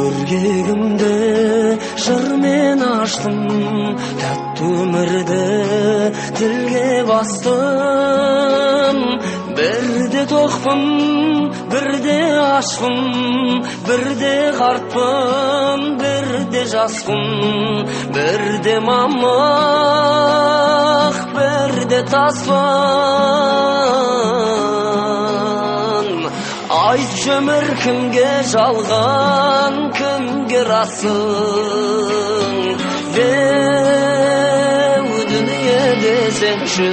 Жүрегімді жырмен аштым, тәтті өмірді тілге бастым. Бірде тоқпын, бірде ашпын, бірде қартпын, бірде жаспын, бірде мамық, бірде таспын. Айтшы өмір кімге жалған, кімге расың? Беу дүние десеңші.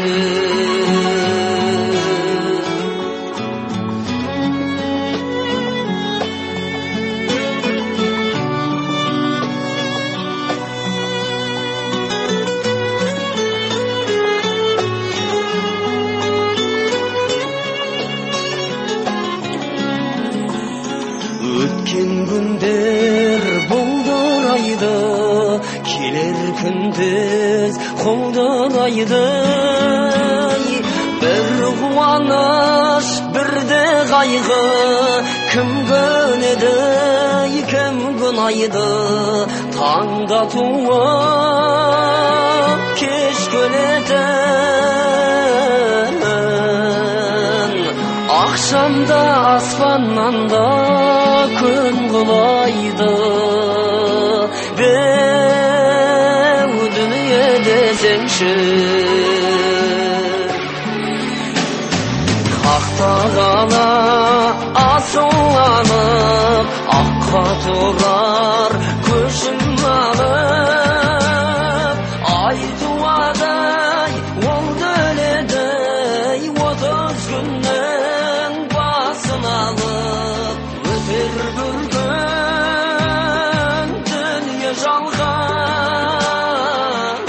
Өткен күндер бұлдырайды, келер күндіз құлдырайды. Бір қуаныш, бірде қайғы, кім көнеді, кім күнайды. Таңда туып, кеш көнетін. Ақшамда аспаннан да күн құлайды. Беу дүние десеңші. Қақтағана асыланып, аққа тұрар көшін алып. Айтуадай ол дөледей 30 күннің басын алып. Өтер бір күн дүние жалған,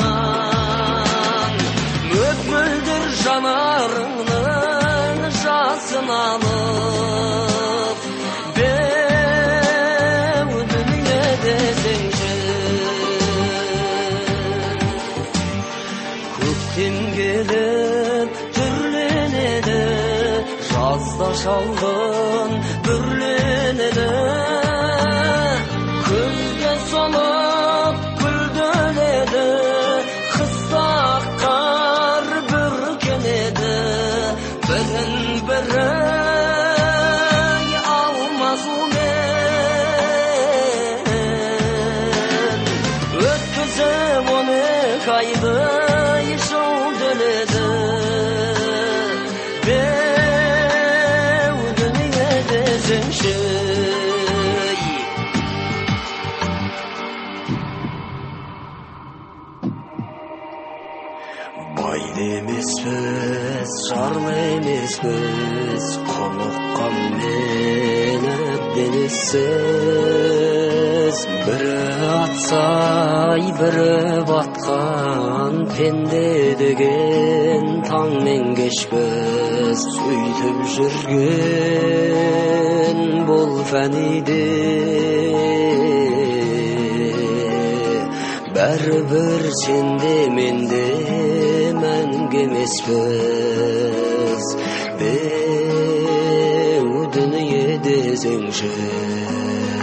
мөп-мөлдір жанарыңның жасын алып. Беу дүние десеңші. Көктем келіп түрленеді, жазда шалғын бүрленеді. Күзге солып күлденеді, қыста қар бүркенеді. Бірін бірі алмасумен өткізіп 12 айды жыл төледі. Беу дүние десеңші. Бай демеспіз, жарлы емеспіз, құныққан мен әбден ессіз. Бірі атсай, бірі батқан, пенде деген таң мен кешпіз. Сөйтіп жүрген бұл фәниде бәрібір сенде менде мәңгі емеспіз. Беу дүние десеңші.